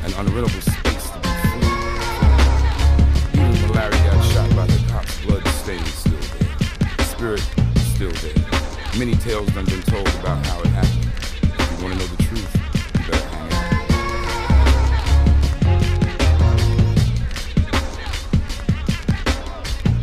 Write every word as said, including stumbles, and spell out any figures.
an unrentable space to be free. Even when Larry got shot by the cops, blood stain's still there. The spirit is still there. Many tales done been told about how it